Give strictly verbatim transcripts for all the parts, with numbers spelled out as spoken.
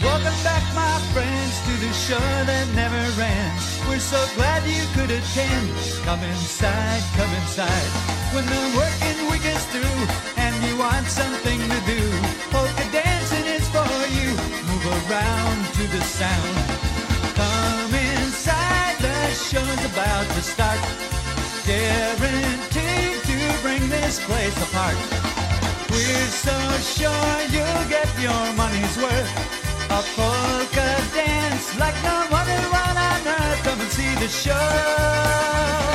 Welcome back, my friends, to the show that never ends. We're so glad you could attend. Come inside, come inside. When the working week is through and you want something to do, polka dancing is for you. Move around to the sound. Come inside, the show's about to start. Guaranteed to bring this place apart. We're so sure you'll get your money's worth. A polka dance like no other one on earth. Come and see the show.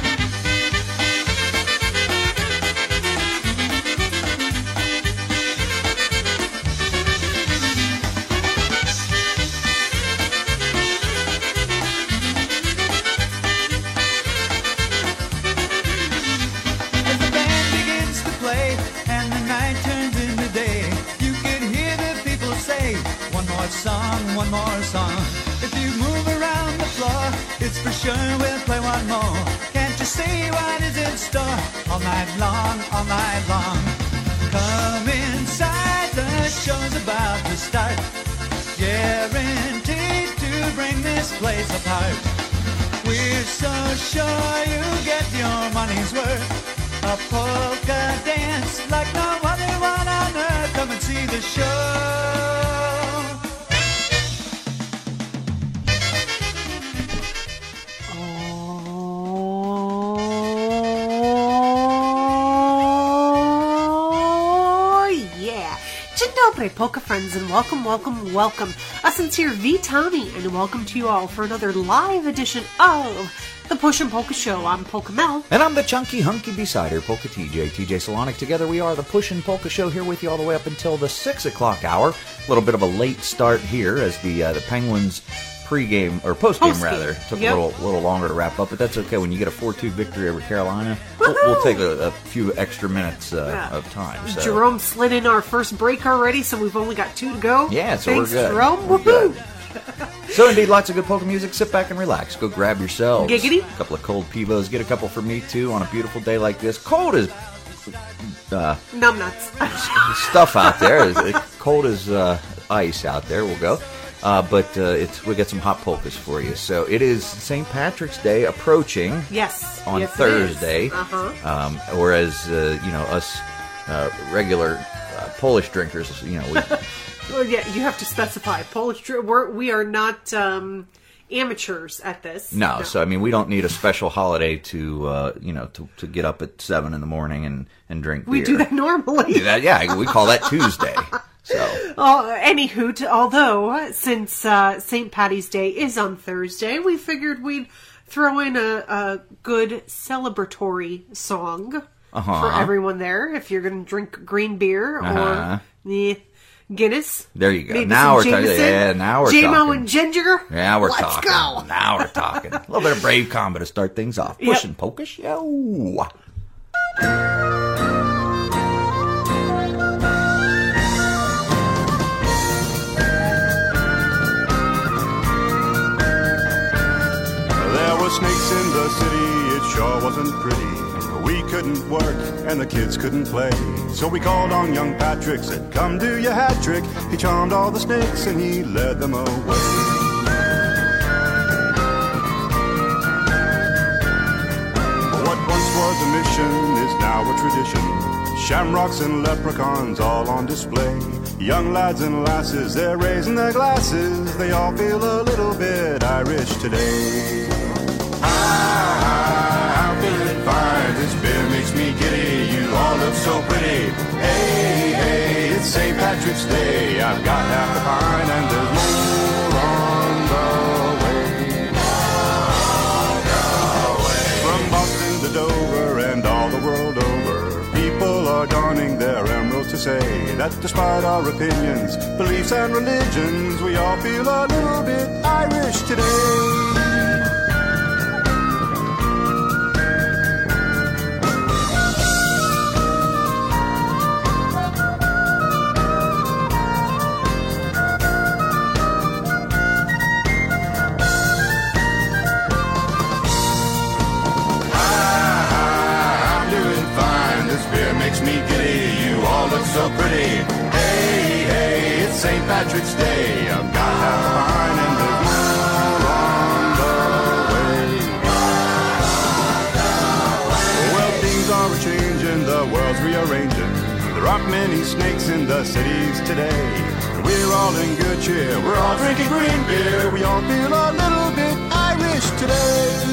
As the band begins to play and the night turns into day, you can hear the people say, one more song, one more song. If you move around the floor, it's for sure we'll play one more. Can't you see what is in store? All night long, all night long. Come inside, the show's about to start. Guaranteed to bring this place apart. We're so sure you'll get your money's worth. A polka dance like no other one on earth. Come and see the show. Polka friends, and welcome, welcome, welcome. A sincere V Tommy, and welcome to you all for another live edition of the Pushin' Polka Show. I'm Polka Mel. And I'm the chunky, hunky Besider, Polka T J, T J Solonic. Together we are the Pushin' Polka Show, here with you all the way up until the six o'clock hour. A little bit of a late start here as the uh, the Penguins pre-game, or post-game, Post-game. rather, took Yep. a little little longer to wrap up, but that's okay. When you get a four two victory over Carolina, we'll, we'll take a, a few extra minutes uh, Yeah. of time. So. Jerome slid in our first break already, so we've only got two to go. Yeah, so Thanks, we're good. Jerome. We're Woohoo! good. So indeed, lots of good polka music. Sit back and relax. Go grab yourselves Giggity. a couple of cold pivos. Get a couple for me too on a beautiful day like this. Cold as uh, Numbnuts. stuff out there. It's cold as uh, ice out there. We'll go. Uh, but uh, it's we got some hot polkas for you. So it is Saint Patrick's Day approaching. Yes. On yes, it Thursday. is. Uh-huh. Um, whereas uh, you know us uh, regular uh, Polish drinkers, you know, we, Well, yeah, you have to specify. Polish, dr- we're, we are not um, amateurs at this. no. So I mean, we don't need a special holiday to uh, you know to, to get up at seven in the morning and, and drink beer. We do that normally. Do that, yeah, we call that Tuesday. So. Uh, anywho, t- although since uh, Saint Patty's Day is on Thursday, we figured we'd throw in a, a good celebratory song Uh-huh. for everyone there. If you're going to drink green beer Uh-huh. or the Guinness, There you go. maybe Now some we're talking. Jameson, Yeah, now we're J M O talking. and ginger. Yeah, we're Let's talking. go. Now we're talking. A little bit of brave combo to start things off. Yep. Pushin' Polka Show. There were snakes in the city, it sure wasn't pretty. We couldn't work and the kids couldn't play. So we called on young Patrick, said, come do your hat trick. He charmed all the snakes and he led them away. What once was a mission is now a tradition. Shamrocks and leprechauns all on display. Young lads and lasses, they're raising their glasses. They all feel a little bit Irish today. Ah, I'm feeling fine. This beer makes me giddy. You all look so pretty. Hey, hey, it's Saint Patrick's Day. I've got half the pint and there's more on the way. On the way. From Boston to Dover and all the world over, people are donning their emeralds to say that despite our opinions, beliefs and religions, we all feel a little bit Irish today. Saint Patrick's Day. I've got half a pint and there's more on the way. Well, things are changing, the world's rearranging. There aren't many snakes in the cities today. We're all in good cheer, we're all drinking green beer. We all feel a little bit Irish today.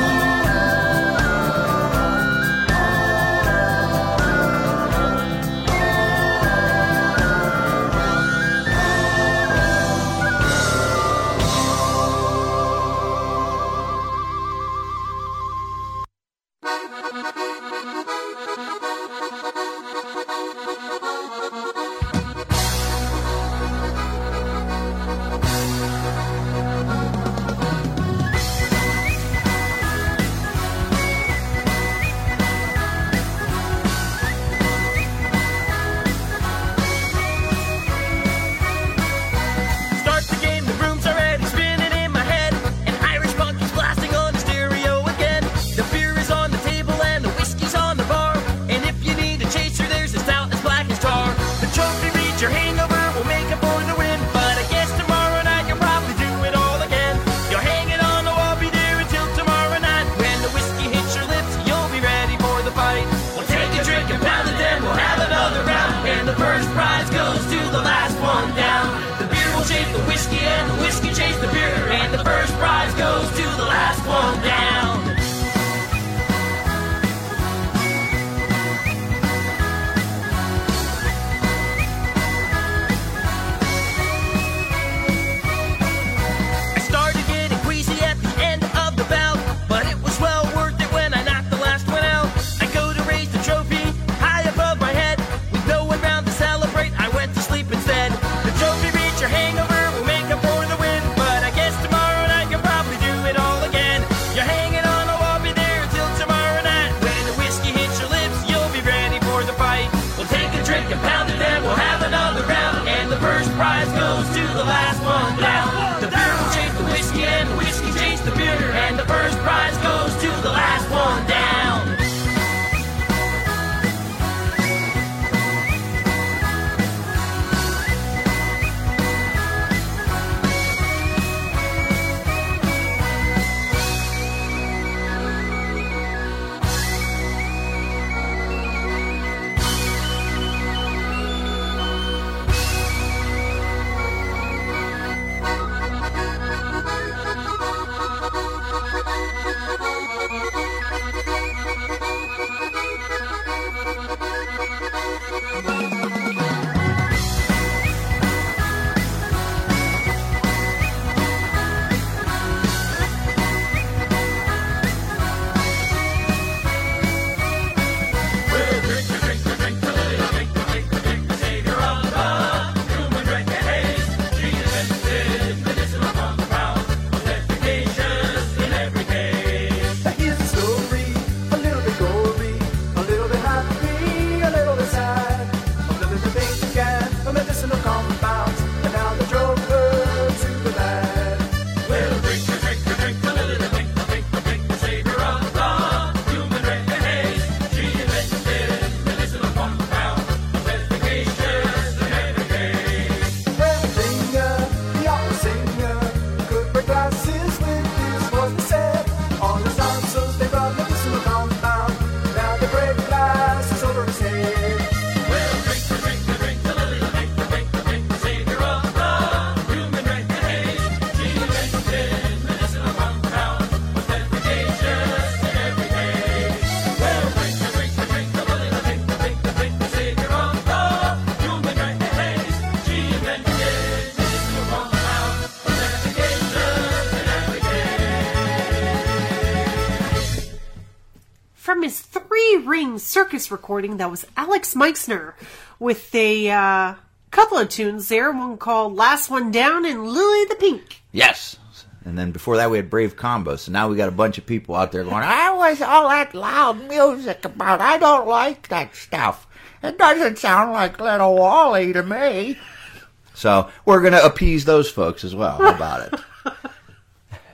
From his three-ring circus recording, that was Alex Meixner with a uh, couple of tunes there, one called Last One Down and Lily the Pink. Yes. And then before that we had Brave Combo, so now we got a bunch of people out there going, I was all that loud music about, I don't like that stuff. It doesn't sound like Little Wally to me. So we're going to appease those folks as well. How about it?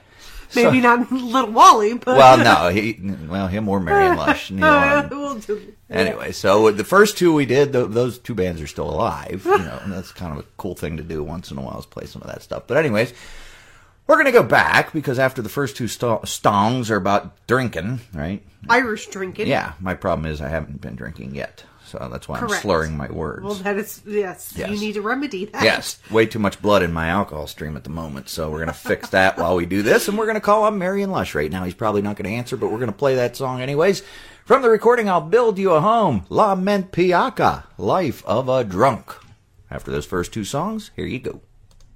Maybe So- not Little Wally, but Well, no, he, well, him or Marion Lush. neither one. We'll do- Anyway, so the first two we did, th- those two bands are still alive. You know, and that's kind of a cool thing to do once in a while, is play some of that stuff. But anyways, we're going to go back, because after the first two st- stongs are about drinking, right? Irish drinking. Yeah, my problem is I haven't been drinking yet. So that's why Correct. I'm slurring my words. Well, that is, yes, Yes. you need to remedy that. Yes, way too much blood in my alcohol stream at the moment, so we're going to fix that while we do this, and we're going to call up Marion Lush right now. He's probably not going to answer, but we're going to play that song anyways. From the recording, I'll Build You a Home, La Mentipiaca, Life of a Drunk. After those first two songs, here you go.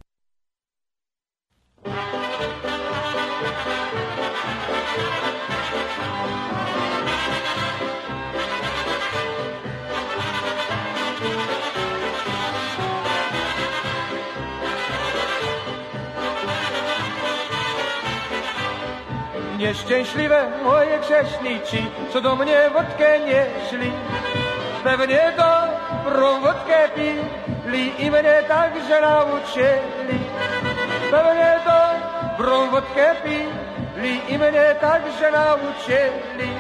Nieszczęśliwe moje grzesznici, co do mnie wódkę nieśli. Pewnie dobrą wódkę pili i mnie także nauczyli. Pewnie dobrą wódkę pili i mnie także nauczyli.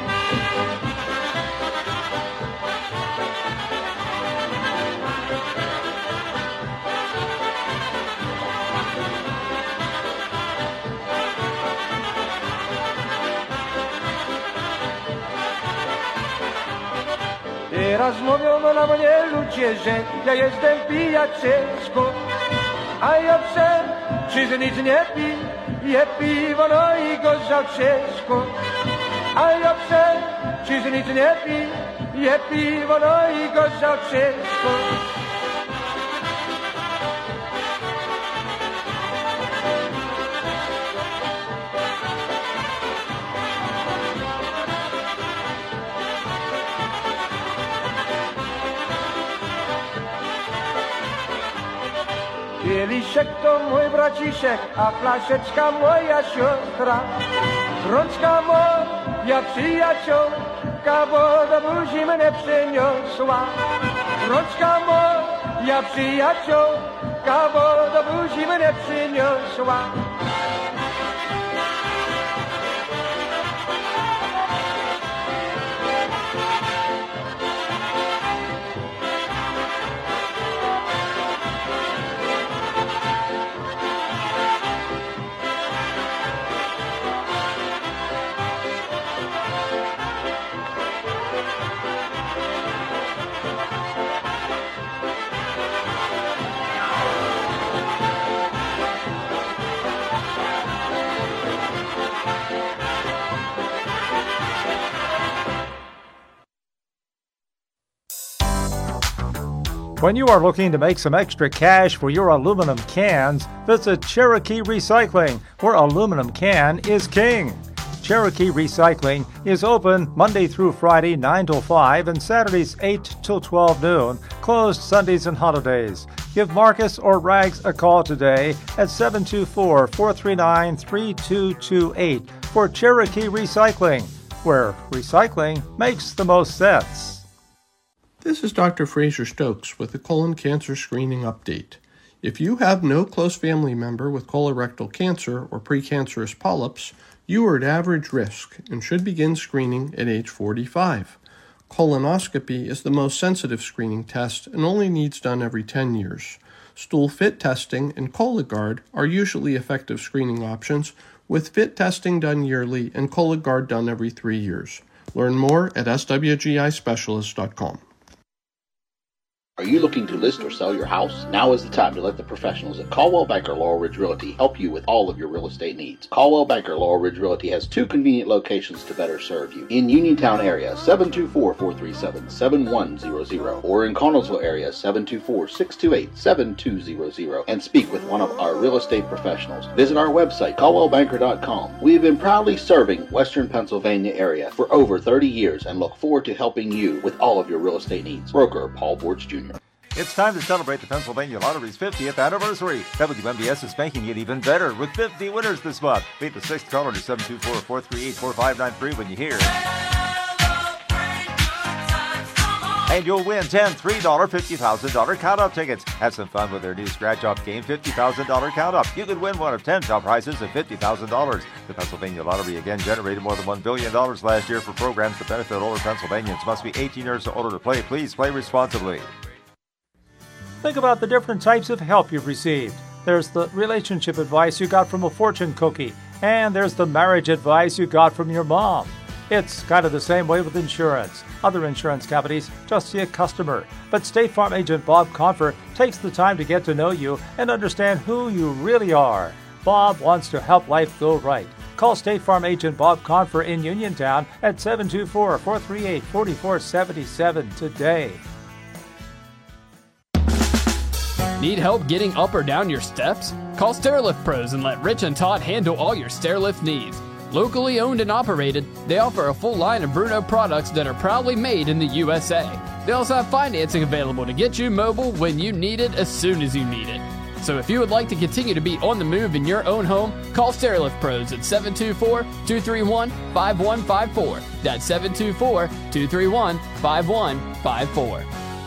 Teraz mówią na mnie ludzie, że ja jestem pijaczeczko, a ja przecież nic nie piję, piwo no i gorzałczeczko. A ja przecież nic nie piję, piwo no i gorzałczeczko. Kieliszek to mój braciszek, a flaszeczka moja siostra. Rączka moja przyjaciółka, bo do buzi mnie przyniosła. Rączka moja przyjaciółka, bo do buzi mnie przyniosła. When you are looking to make some extra cash for your aluminum cans, visit Cherokee Recycling, where aluminum can is king. Cherokee Recycling is open Monday through Friday nine till five and Saturdays eight till twelve noon, closed Sundays and holidays. Give Marcus or Rags a call today at seven two four, four three nine, three two two eight for Cherokee Recycling, where recycling makes the most sense. This is Doctor Fraser Stokes with the colon cancer screening update. If you have no close family member with colorectal cancer or precancerous polyps, you are at average risk and should begin screening at age forty-five. Colonoscopy is the most sensitive screening test and only needs done every ten years. Stool fit testing and Cologuard are usually effective screening options, with fit testing done yearly and Cologuard done every three years. Learn more at s w g i specialist dot com. Are you looking to list or sell your house? Now is the time to let the professionals at Caldwell Banker Laurel Ridge Realty help you with all of your real estate needs. Caldwell Banker Laurel Ridge Realty has two convenient locations to better serve you. In Uniontown area, seven two four, four three seven, seven one zero zero, or in Connellsville area, seven two four, six two eight, seven two zero zero, and speak with one of our real estate professionals. Visit our website, caldwell banker dot com. We have been proudly serving Western Pennsylvania area for over thirty years and look forward to helping you with all of your real estate needs. Broker Paul Borge Junior It's time to celebrate the Pennsylvania Lottery's fiftieth anniversary. W M B S is making it even better with fifty winners this month. Beat the sixth caller to seven two four, four three eight, four five nine three when you hear and you'll win ten three dollar fifty thousand dollars count-up tickets. Have some fun with their new scratch-off game, fifty thousand dollars count-up. You could win one of ten top prizes of fifty thousand dollars. The Pennsylvania Lottery again generated more than one billion dollars last year for programs to benefit older Pennsylvanians. Must be eighteen years or older to play. Please play responsibly. Think about the different types of help you've received. There's the relationship advice you got from a fortune cookie, and there's the marriage advice you got from your mom. It's kind of the same way with insurance. Other insurance companies just see a customer, but State Farm agent Bob Confer takes the time to get to know you and understand who you really are. Bob wants to help life go right. Call State Farm agent Bob Confer in Uniontown at seven two four, four three eight, four four seven seven today. Need help getting up or down your steps? Call Stairlift Pros and let Rich and Todd handle all your stairlift needs. Locally owned and operated, they offer a full line of Bruno products that are proudly made in the U S A. They also have financing available to get you mobile when you need it as soon as you need it. So if you would like to continue to be on the move in your own home, call Stairlift Pros at seven two four, two three one, five one five four. That's seven two four, two three one, five one five four.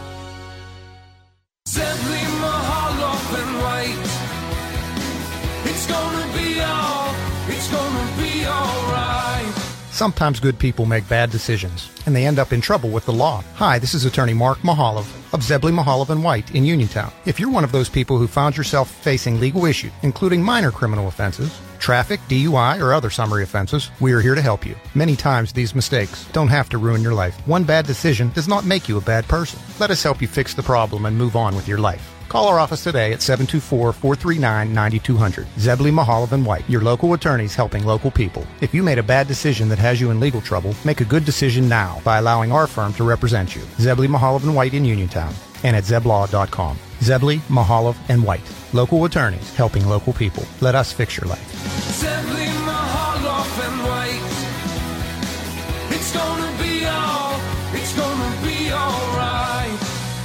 Zebly Mahaloff and White. It's gonna be all, it's gonna be alright. Sometimes good people make bad decisions, and they end up in trouble with the law. Hi, this is attorney Mark Mahalov of Zebly, Mahalov and White in Uniontown. If you're one of those people who found yourself facing legal issues, including minor criminal offenses, traffic, D U I, or other summary offenses, we are here to help you. Many times these mistakes don't have to ruin your life. One bad decision does not make you a bad person. Let us help you fix the problem and move on with your life. Call our office today at seven two four, four three nine, nine two zero zero. Zebly, Mahalov and White, your local attorneys helping local people. If you made a bad decision that has you in legal trouble, make a good decision now by allowing our firm to represent you. Zebly, Mahalov and White in Uniontown and at zeb law dot com. Zebly, Mahalov and White, local attorneys helping local people. Let us fix your life. Zebly Mahaloff and White. It's gonna be all, it's gonna be alright.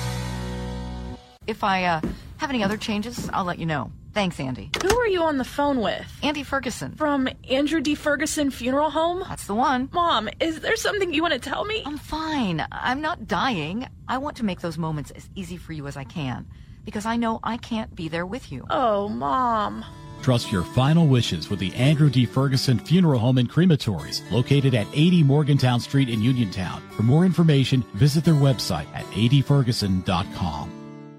If I uh, have any other changes, I'll let you know. Thanks, Andy. Who are you on the phone with? Andy Ferguson. From Andrew D. Ferguson Funeral Home? That's the one. Mom, is there something you want to tell me? I'm fine. I'm not dying. I want to make those moments as easy for you as I can, because I know I can't be there with you. Oh, Mom. Trust your final wishes with the Andrew D. Ferguson Funeral Home and Crematories, located at eighty Morgantown Street in Uniontown. For more information, visit their website at a d ferguson dot com.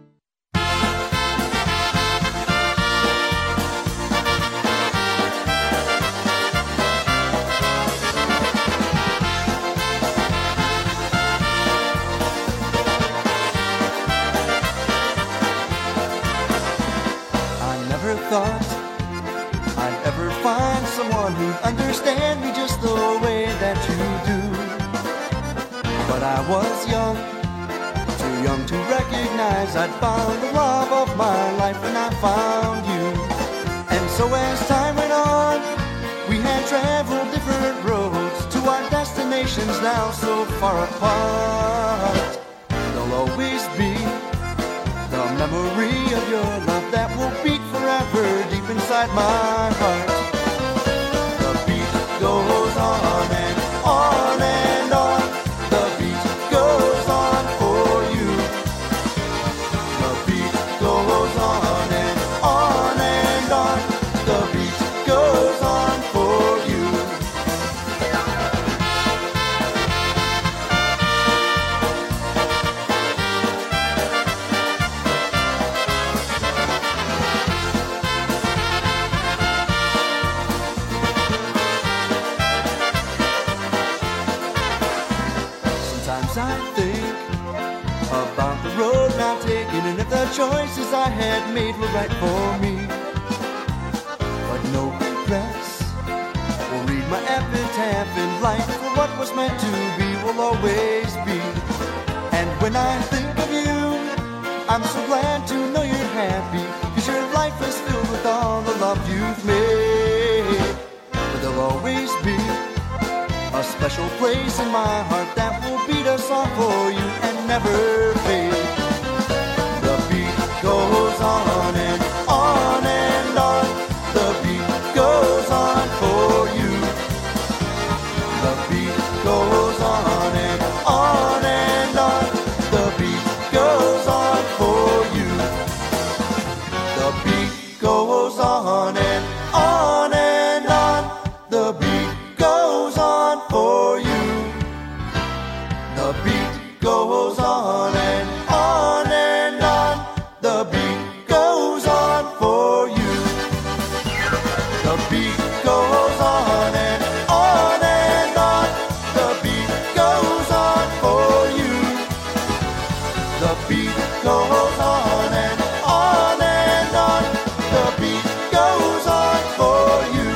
Thought I'd ever find someone who'd understand me just the way that you do. But I was young, too young to recognize I'd found the love of my life when I found you. And so as time went on, we had traveled different roads to our destinations now so far apart. There'll always be the memory of your love that will beat forever deep inside my heart. The beat goes on and on and on. The beat goes on for you. The beat goes on and on and on. The beat goes on for you. Choices I had made were right for me, but no regrets will read my epitaph in life, for what was meant to be will always be. And when I think of you, I'm so glad to know you're happy, cause your life is filled with all the love you've made. But there'll always be a special place in my heart that will beat a song for you and never fade. Goes on and on and on. The beat goes on for you. The beat goes on and on and on. The goes on and on and on. The beat goes on for you.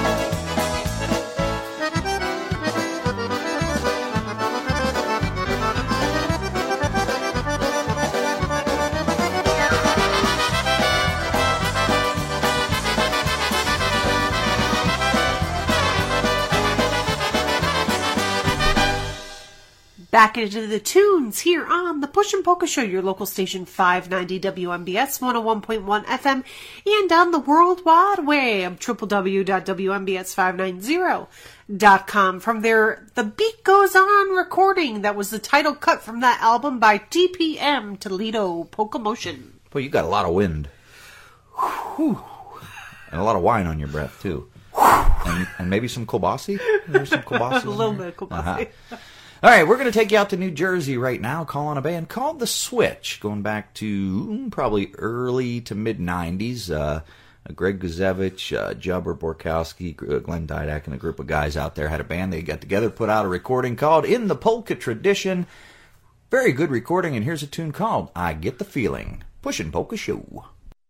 Back into the tunes here on the Push and Polka Show, your local station five ninety W M B S one oh one point one F M, and on the World Wide Web, w w w dot w m b s five ninety dot com. From their The Beat Goes On recording, that was the title cut from that album by T P M Toledo Polka Motion. Boy, you got a lot of wind. Whew. And a lot of wine on your breath, too. And, and maybe some kielbasa? There's some kielbasa. A little bit of kielbasa. Uh-huh. All right, we're going to take you out to New Jersey right now, call on a band called The Switch, going back to probably early to mid-nineties. Uh, Greg Guzevich, uh, Jubber Borkowski, Glenn Didak, and a group of guys out there had a band. They got together, put out a recording called In the Polka Tradition. Very good recording, and here's a tune called I Get the Feeling. Pushin' Polka Show.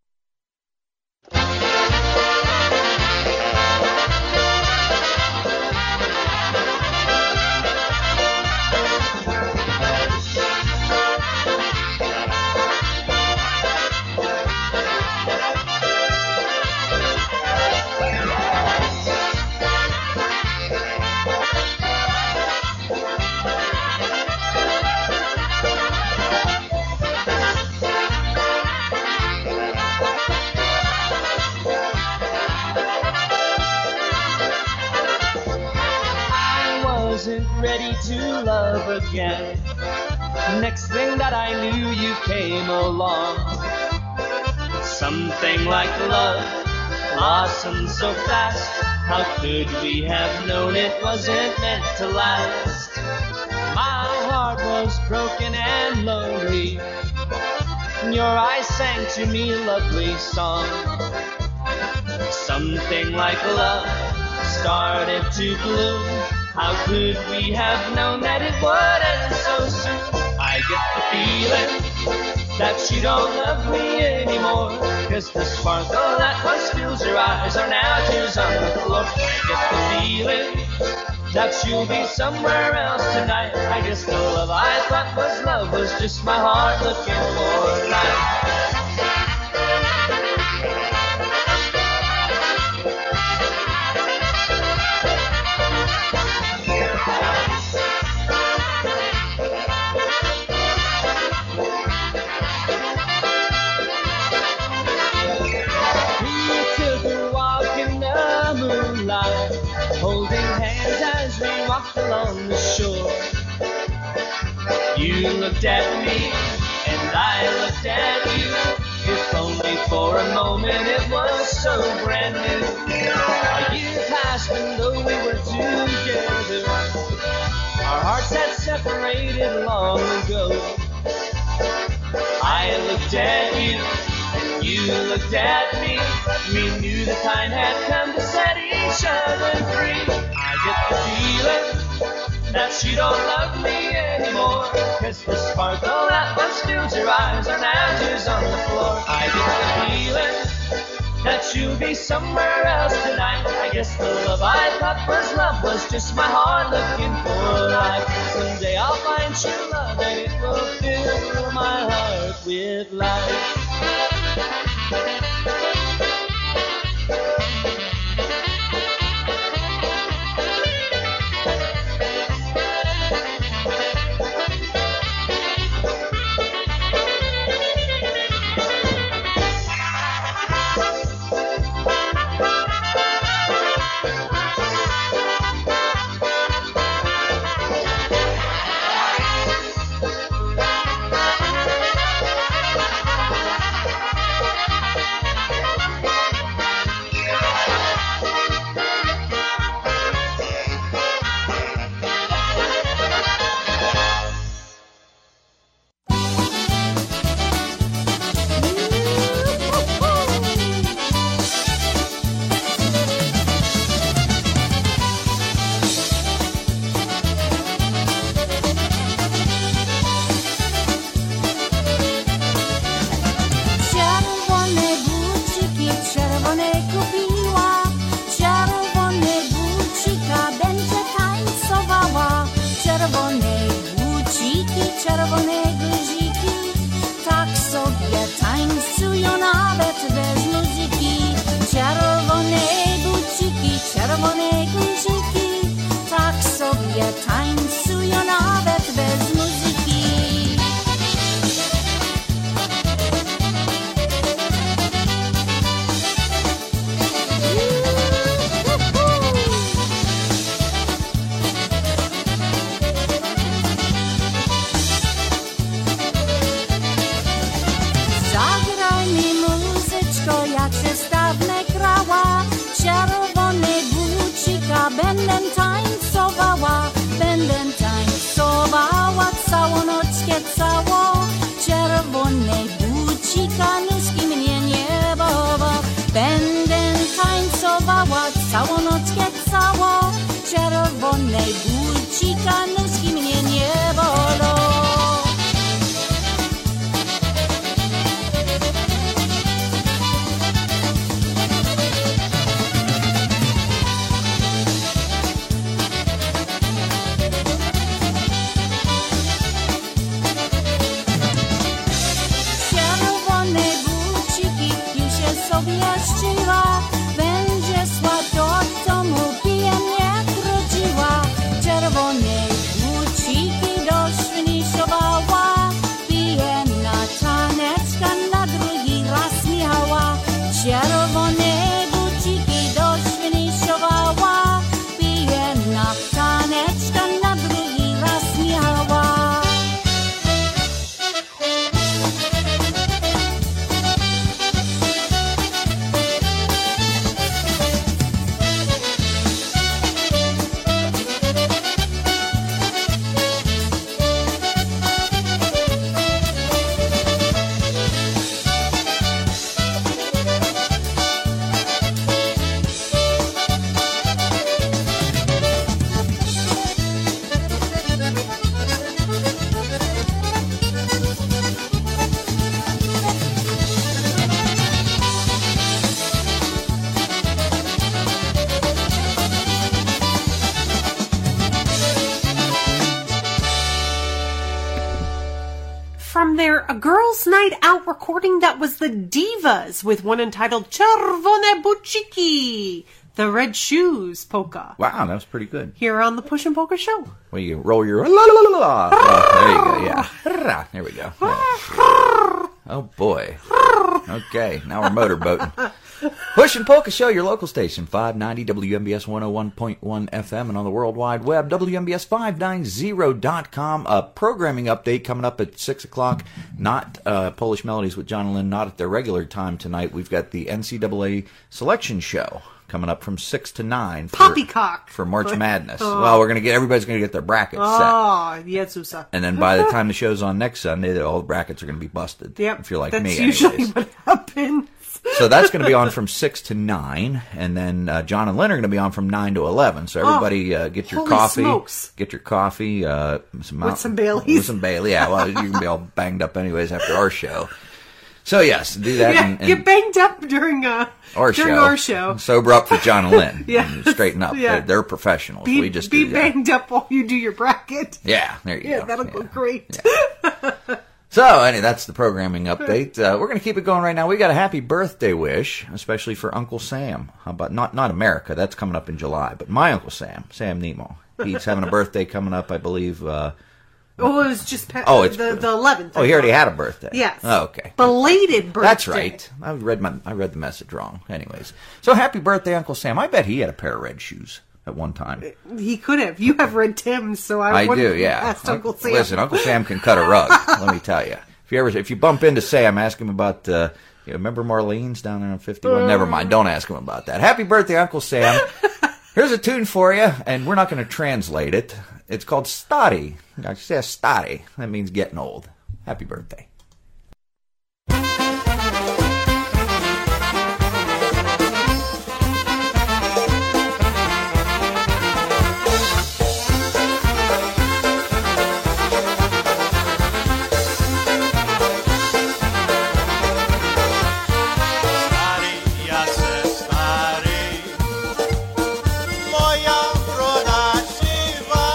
Ready to love again. Next thing that I knew, you came along. Something like love blossomed so fast. How could we have known it wasn't meant to last? My heart was broken and lonely. Your eyes sang to me a lovely song. Something like love started to bloom. How could we have known that it would end so soon? I get the feeling that you don't love me anymore, 'cause the sparkle that once filled your eyes are now tears on the floor. I get the feeling that you'll be somewhere else tonight. I guess the love I thought was love was just my heart looking for life. Along the shore, you looked at me and I looked at you. If only for a moment, it was so brand new. A year passed and though we were together, our hearts had separated long ago. I looked at you and you looked at me. We knew the time had come to set each other free. I get the feeling that you don't love me anymore, 'cause the sparkle that once filled your eyes are now tears on the floor. I get the feeling that you'll be somewhere else tonight. I guess the love I thought was love was just my heart looking for life. Someday I'll find true love and it will fill my heart with life. taneczka, nóżki mnie nie bolą. Będę tańcowała całą nockę całą. Czerwone bucika, nóżki mnie nie bolą. Objaśniła, będzie szła do domu, pije mnie wróciła. Czerwone buciki do świniszowała, pije na taneczka, na drugi raz miała. Czerwone buciki do świniszowała, pije na taneczka, na drugi raz miała. From their A Girls' Night Out recording, that was the Divas with one entitled Czerwone Buciki, the Red Shoes polka. Wow, that was pretty good. Here on the Push and Polka Show. Well, you roll your la la la la. Oh, there you go. Yeah, there we go. Yeah. Oh boy. Okay, now we're motorboating. Push and Polka Show, your local station, five ninety W M B S one oh one point one F M, and on the World Wide Web, W M B S five ninety dot com. A programming update coming up at six o'clock. Not uh, Polish Melodies with John and Lynn, not at their regular time tonight. We've got the N C double A selection show coming up from six to nine. For, Poppycock. For March Madness. Oh. Well, we're going to get, everybody's going to get their brackets set. Oh, Jezusa. And then by the time the show's on next Sunday, all the brackets are going to be busted. Yep. If you're like That's me, usually anyways. what happens. So that's going to be on from six to nine, and then uh, John and Lynn are going to be on from nine to eleven. So everybody uh, get your holy coffee. smokes. Get your coffee. Uh, some With some Baileys. With some Bailey. Yeah, well, you're going to be all banged up anyways after our show. So yes, do that. Yeah, and, and get banged up during uh our during show. our show. Sober up for John and Lynn. Yeah. And straighten up. Yeah. They're, they're professionals. Be, we just be do that. banged up while you do your bracket. Yeah, there you Yeah, go. that'll Yeah. go great. So, anyway, that's the programming update. Uh, we're going to keep it going right now. We got a happy birthday wish, especially for Uncle Sam. How about not not America? That's coming up in July, but my Uncle Sam, Sam Nemo. He's having a birthday coming up, I believe. Uh, Oh, it was just pa- Oh, it's- the the eleventh. oh, he already had a birthday. Yes. Oh, okay. Belated birthday. That's right. I read my I read the message wrong. Anyways, so happy birthday, Uncle Sam. I bet he had a pair of red shoes at one time. He could have. You have red Tims, so I, I wouldn't do, yeah. have asked Uncle Sam. Listen, Uncle Sam can cut a rug. Let me tell you. If you ever, if you bump into Sam, ask him about. Uh, you remember Marlene's down there on fifty-one? Uh. Never mind. Don't ask him about that. Happy birthday, Uncle Sam. Here's a tune for you, and we're not going to translate it. It's called Stari. I say Stari. That means getting old. Happy birthday. Moja wrona siwa,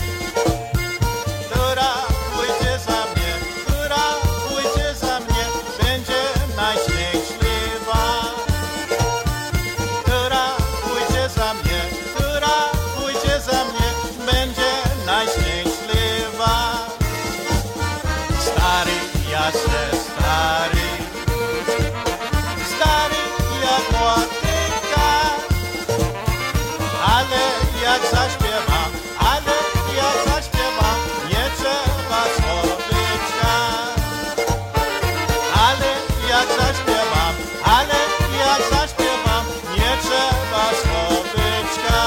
która pójdzie za mnie, która pójdzie za mnie, będzie najszczęśliwa. Która pójdzie za mnie, która pójdzie za mnie, będzie najszczęśliwa. Stary, ja się stary, stary jak łatyka. Ale jak zaśpiewam, ale jak zaśpiewam, nie trzeba słowyczka. Ale jak zaśpiewam, ale jak zaśpiewam, nie trzeba słowyczka.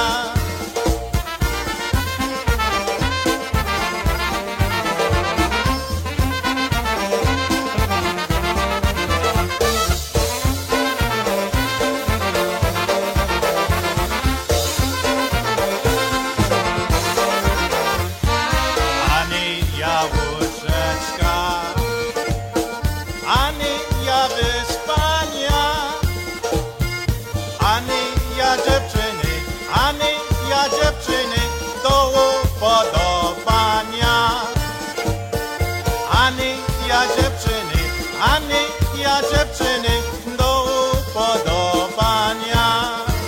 ja dziewczyny, a mnie ja dziewczyny do upodobania.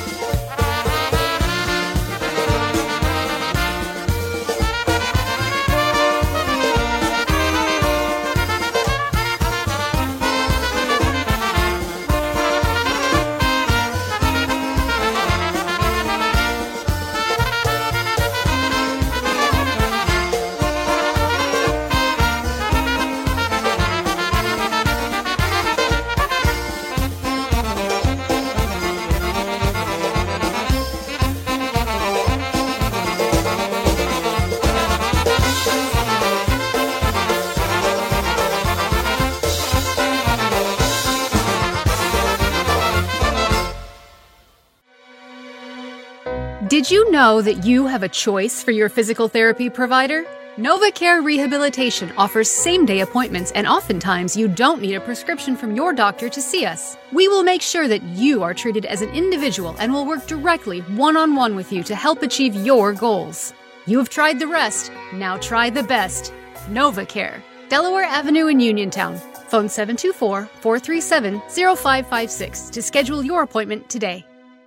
Did you know that you have a choice for your physical therapy provider? NovaCare Rehabilitation offers same-day appointments, and oftentimes you don't need a prescription from your doctor to see us. We will make sure that you are treated as an individual and will work directly one-on-one with you to help achieve your goals. You have tried the rest, now try the best. NovaCare, Delaware Avenue in Uniontown. Phone seven two four, four three seven, zero five five six to schedule your appointment today.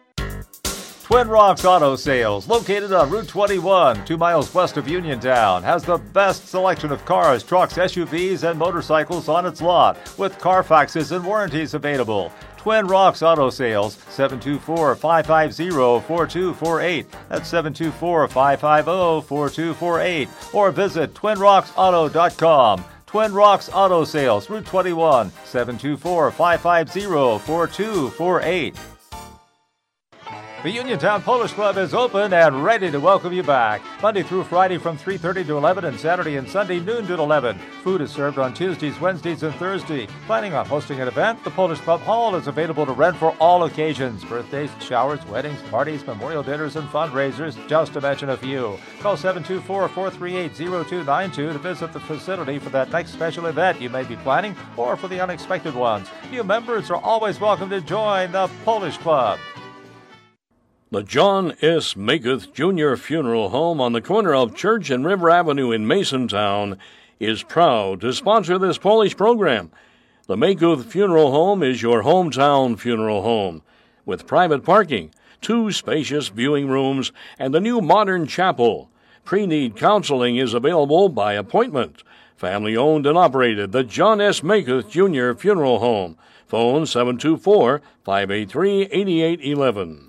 Twin Rocks Auto Sales, located on Route twenty-one, two miles west of Uniontown, has the best selection of cars, trucks, S U Vs, and motorcycles on its lot, with Carfaxes and warranties available. Twin Rocks Auto Sales, seven two four, five five zero, four two four eight. That's seven two four, five five zero, four two four eight. Or visit twin rocks auto dot com. Twin Rocks Auto Sales, Route twenty-one, seven two four, five five zero, four two four eight. The Uniontown Polish Club is open and ready to welcome you back. Monday through Friday from three thirty to eleven and Saturday and Sunday noon to eleven. Food is served on Tuesdays, Wednesdays, and Thursdays. Planning on hosting an event? The Polish Club Hall is available to rent for all occasions. Birthdays, showers, weddings, parties, memorial dinners, and fundraisers, just to mention a few. Call seven two four, four three eight, zero two nine two to visit the facility for that next special event you may be planning or for the unexpected ones. New members are always welcome to join the Polish Club. The John S. Makuth Junior Funeral Home on the corner of Church and River Avenue in Masontown is proud to sponsor this Polish program. The Makuth Funeral Home is your hometown funeral home, with private parking, two spacious viewing rooms, and a new modern chapel. Pre-need counseling is available by appointment. Family-owned and operated, the John S. Makuth Junior Funeral Home. Phone seven two four, five eight three, eight eight one one.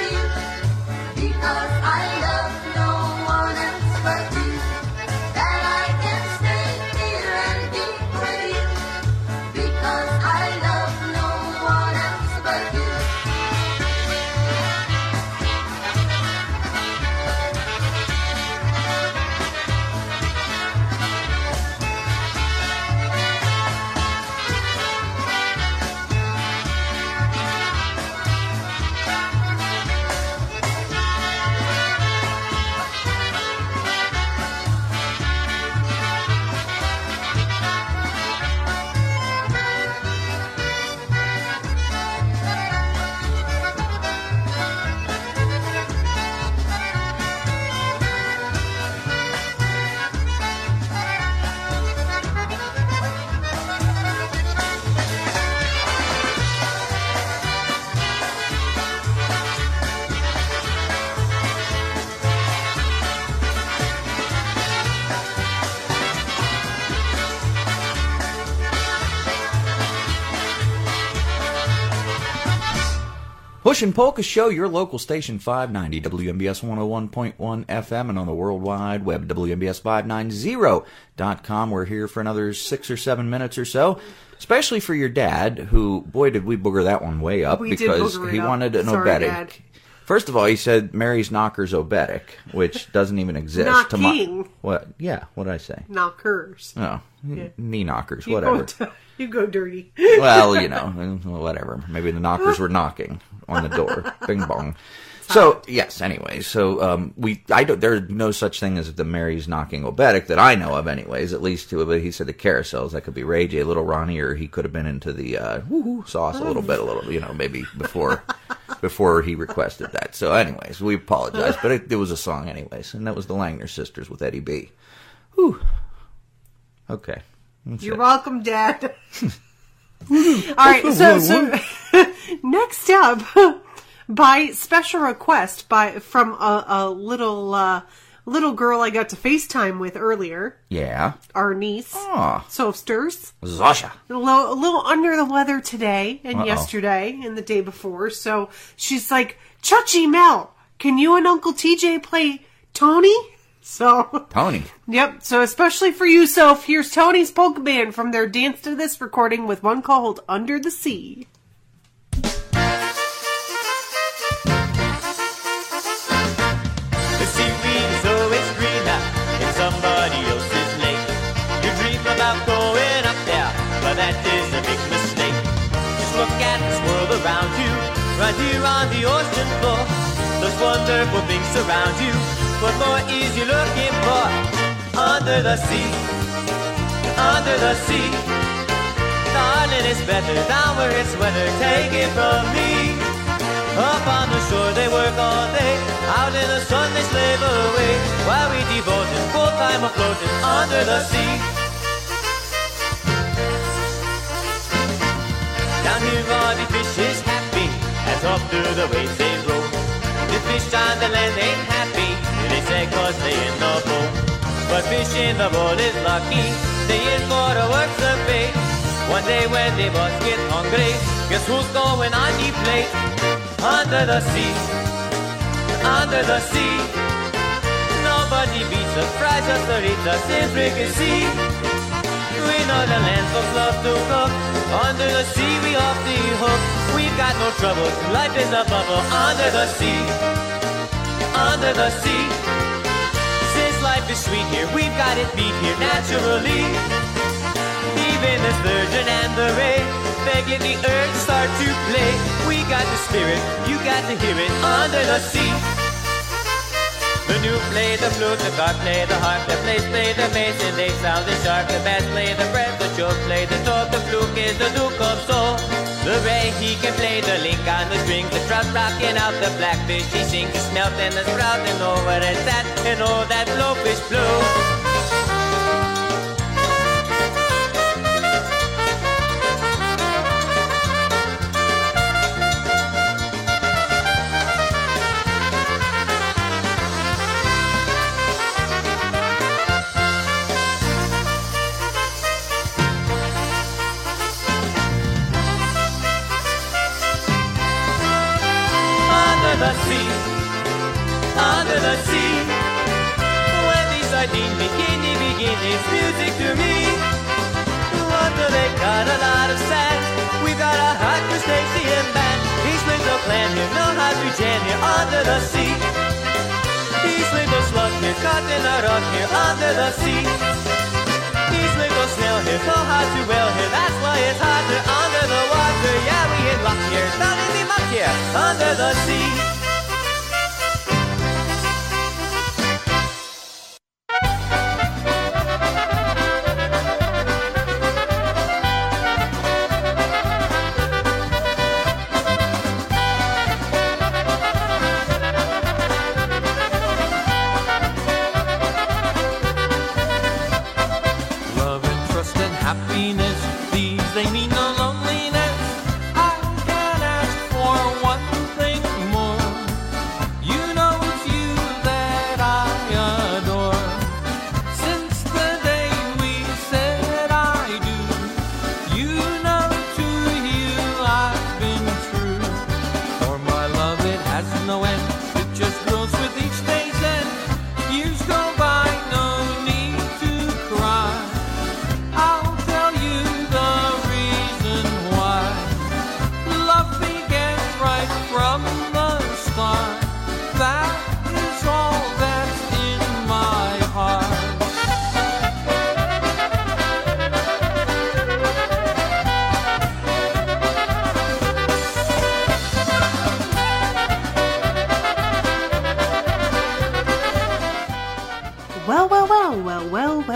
Because I love no one else but you. That Pushin' Polka Show, your local station, five ninety W M B S one oh one point one F M, and on the World Wide Web, W M B S five ninety dot com. We're here for another six or seven minutes or so, especially for your dad, who, boy, did we booger that one way up, We did because booger it he up. wanted an Sorry, obetic. Dad. First of all, he said Mary's Knocker's obetic, which doesn't even exist. To my- Knocking. what? Yeah, what did I say? Knockers. Oh, Yeah. knee knockers, You whatever. Go d- you go dirty. Well, you know, whatever. Maybe the knockers were knocking on the door. Bing bong. So, yes, anyway, so um, we, I don't, there's no such thing as the Mary's knocking obetic that I know of anyways, at least to, but he said the carousels, that could be Ray J, Little Ronnie, or he could have been into the uh, woo-hoo sauce a little bit, a little, you know, maybe before before he requested that. So, anyways, we apologize, but it, it was a song anyways, and that was the Langner Sisters with Eddie B. Whew. Okay. That's You're it. welcome, Dad. All right, so so next up, by special request by from a, a little uh, little girl I got to FaceTime with earlier, Yeah. our niece, Ah. Sofsters. Zasha. A little, a little under the weather today and Uh-oh. yesterday and the day before. So she's like, Chuchi Mel, can you and Uncle T J play Tony? So Tony. Yep. So especially for you, Soph, here's Tony's Polka Band from their Dance to This recording with one called Under the Sea. The seaweed is always greener in somebody else's lake. You dream about going up there, but that is a big mistake. Just look at this world around you, right here on the ocean floor. Those wonderful things surround you. What more is you looking for? Under the sea, under the sea. Darling, it's better down where it's wetter. Take it from me. Up on the shore they work all day, out in the sun they slave away, while we devote full time of floating under the sea. Down here all the fish is happy, as up through the waves they roll. The fish on the land ain't happy, they say cause they in the bowl. But fish in the bowl is lucky, they in for the works of bait. One day when they both get hungry, guess who's going on the plate? Under the sea, under the sea. Nobody beats us, fries us, or eats us in fricassee. We know the land folks love to cook. Under the sea we off the hook. We've got no trouble, life is a bubble. Under the sea, under the sea. Since life is sweet here, we've got it beat here naturally. Even the sturgeon and the ray, they get the urge to start to play. We got the spirit, you got to hear it under the sea. The new play the flute, the cart play the harp, the plays play the bass, and they sound the sharp. The bass play the breath, the choke play the top, the fluke is the Duke of Soul. The ray he can play the link on the strings, the trout rocking out the blackfish. He sings the smelt and the sprout, and know where it's at, and all that blowfish blow. Under the sea, under the sea. When the sardines begin, they begin, it's music to me. Under they got a lot of sand. We got a hot crustacean band. These little clam here know how to jam here under the sea. These little slugs here caught in a rock here under the sea. These little snail here know how to well here. That's why it's hotter under the water. Yeah, we hit luck here, down in the muck here under the sea. Love and trust and happiness, these they mean no loneliness. I can't ask for one thing more. You know it's you that I adore. Since the day we said I do, you know to you I've been true. For my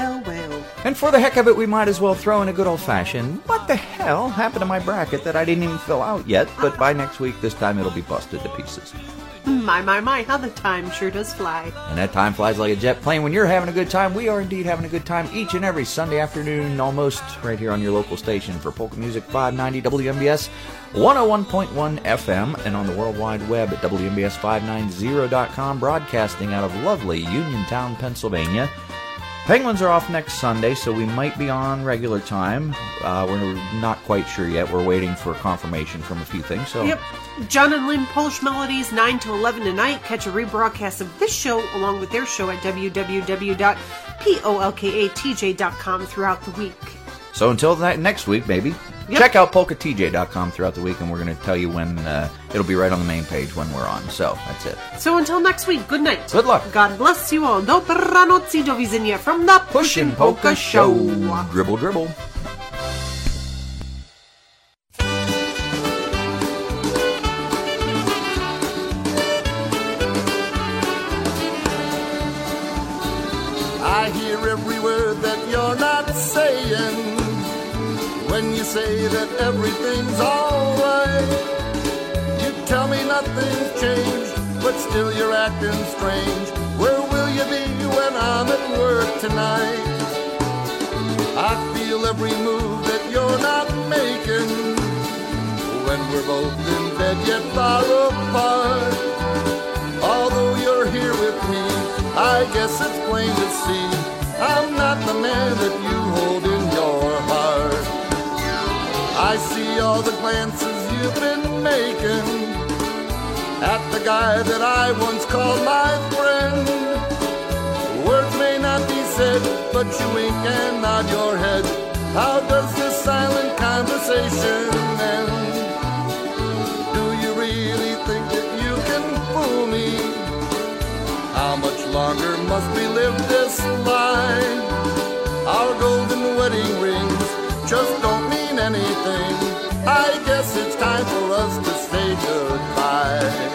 well, well. And for the heck of it, we might as well throw in a good old-fashioned, what the hell happened to my bracket that I didn't even fill out yet, but by next week, this time it'll be busted to pieces. My, my, my, how the time sure does fly. And that time flies like a jet plane. When you're having a good time, we are indeed having a good time each and every Sunday afternoon, almost right here on your local station for Polka Music five ninety W M B S one oh one point one F M and on the World Wide Web at W M B S five ninety dot com, broadcasting out of lovely Uniontown, Pennsylvania. Penguins are off next Sunday, so we might be on regular time. Uh, we're not quite sure yet. We're waiting for confirmation from a few things. So. Yep. John and Lynn Polish Melodies, nine to eleven tonight. Catch a rebroadcast of this show along with their show at w w w dot polkatj dot com throughout the week. So until that next week, maybe, yep. Check out polka t j dot com throughout the week, and we're going to tell you when uh, it'll be right on the main page when we're on. So that's it. So until next week, good night. Good luck. God bless you all. Dobranoc do widzenia from the Pushin' Polka Show. Dribble, dribble. I hear every word that you're not saying when you say that everything's alright. You tell me nothing's changed, but still you're acting strange. Where will you be when I'm at work tonight? I feel every move that you're not making when we're both in bed yet far apart. Although you're here with me, I guess it's plain to see I'm not the man that you hold in your heart. I see all the glances you've been making at the guy that I once called my friend. Words may not be said, but you wink and nod your head. How does this silent conversation end? Do you really think that you can fool me? How much longer must we live this lie? Our golden wedding rings just don't mean anything. I guess it's time for us to say goodbye.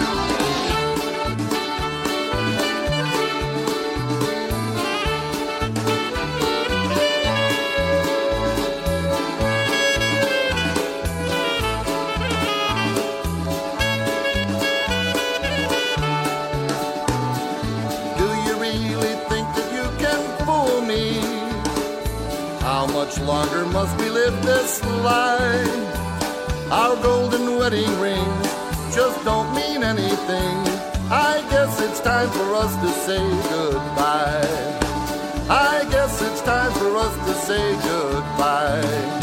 How much longer must we live this lie? Our golden wedding rings just don't mean anything. I guess it's time for us to say goodbye. I guess it's time for us to say goodbye.